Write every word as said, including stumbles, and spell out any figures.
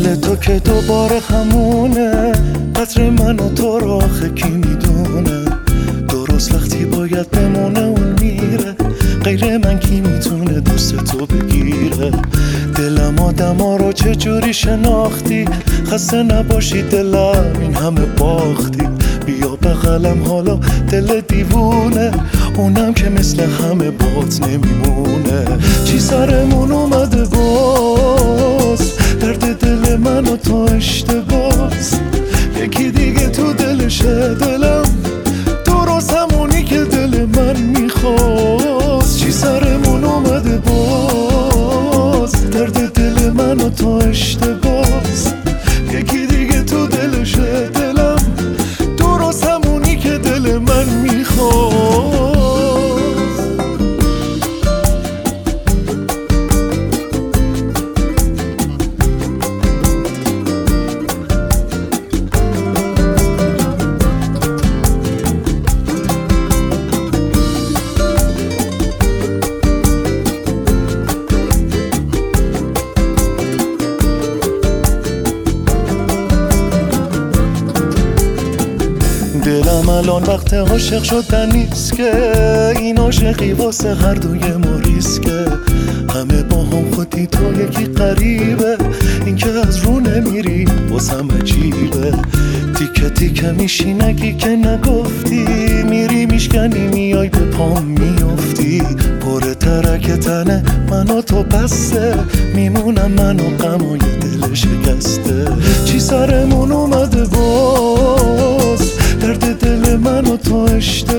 حال تو که دوباره همونه، قدر من و تو رو آخه کی میدونه؟ درست وقتی باید بمونه اون میره، غیر من کی میتونه دوست تو بگیره؟ دلم آدما رو چجوری شناختی؟ خسته نباشی دلم این همه باختی. بیا بغلم حالا دل دیوونه، اونم که مثل همه بات نمیمونه. چی سرمون اومده باز؟ درد دل من و تو اشتباس، یکی دیگه تو دلشه دلم، درست همونی که دل من میخواست. چی سرمون اومده باز؟ درد دل من و تو اشتباس، یکی دیگه تو دلشه دلم، درست همونی که دل من میخواست. دلم الان وقت عاشق شدن نیست که، این عاشقی واسه هر دوی ما ریسکه. همه با هم خودی تو یکی قریبه، این که از رو نمیری واسم عجیبه. تیکه تیکه میشی نگی که نگفتی، میری میشکنی میای به پام میافتی. پر ترک تنه من و تو بسته، میمونم من و غم و یه دل شکسته. چی سرمون اومده باز؟ درد دل من و تو اشتباس،